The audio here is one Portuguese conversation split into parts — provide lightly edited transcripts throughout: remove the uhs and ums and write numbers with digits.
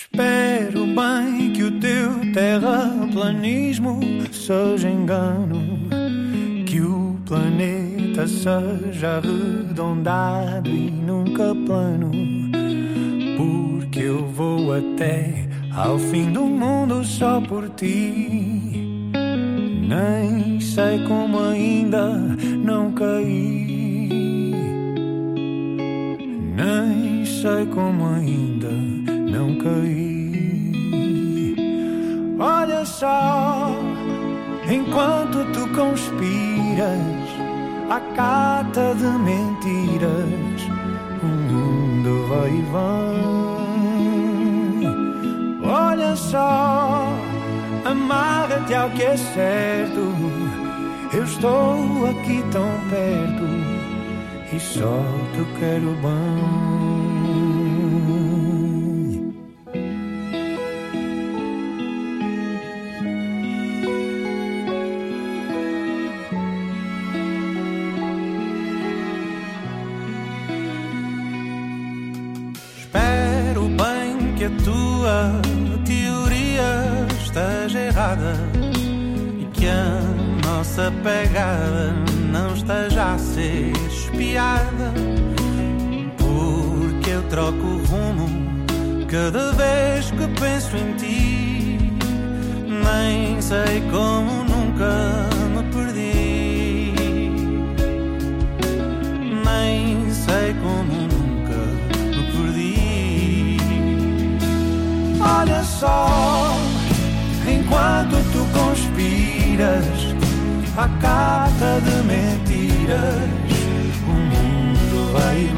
Espero bem que o teu terraplanismo seja engano, que o planeta seja arredondado e nunca plano, porque eu vou até ao fim do mundo só por ti. Nem sei como ainda não caí, nem sei como ainda não caí. Olha só, enquanto tu conspiras à cata de mentiras, o mundo vai e vem. Olha só, amarra-te ao que é certo, eu estou aqui tão perto e só te quero bem. Espero bem que a tua teoria esteja errada e que a nossa pegada não esteja a ser espiada, porque eu troco o rumo cada vez que penso em ti. Nem sei como nunca me perdi, nem sei como nunca me perdi. Olha só, enquanto tu conspiras à cata de mentiras, o mundo vai e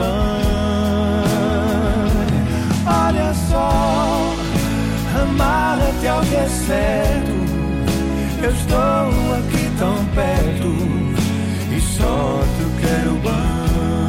vem. Olha só, amarra-te ao que é certo, eu estou aqui tão perto e só te quero bem.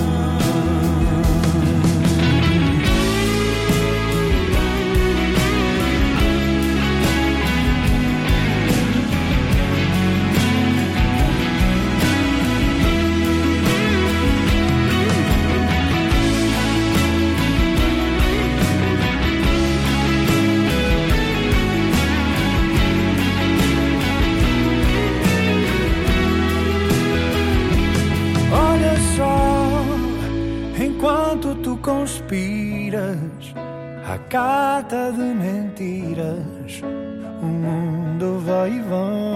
Enquanto tu conspiras à cata de mentiras, o mundo vai e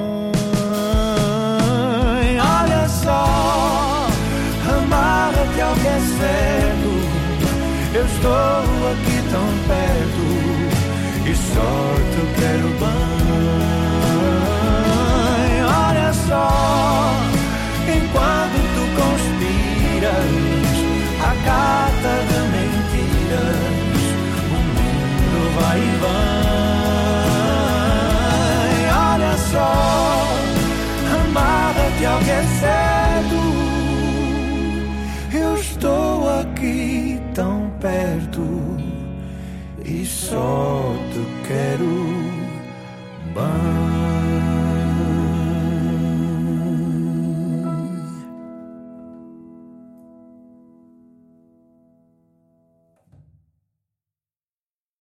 vem. Olha só, amarra-te ao que é certo, eu estou aqui tão perto e só te quero bem.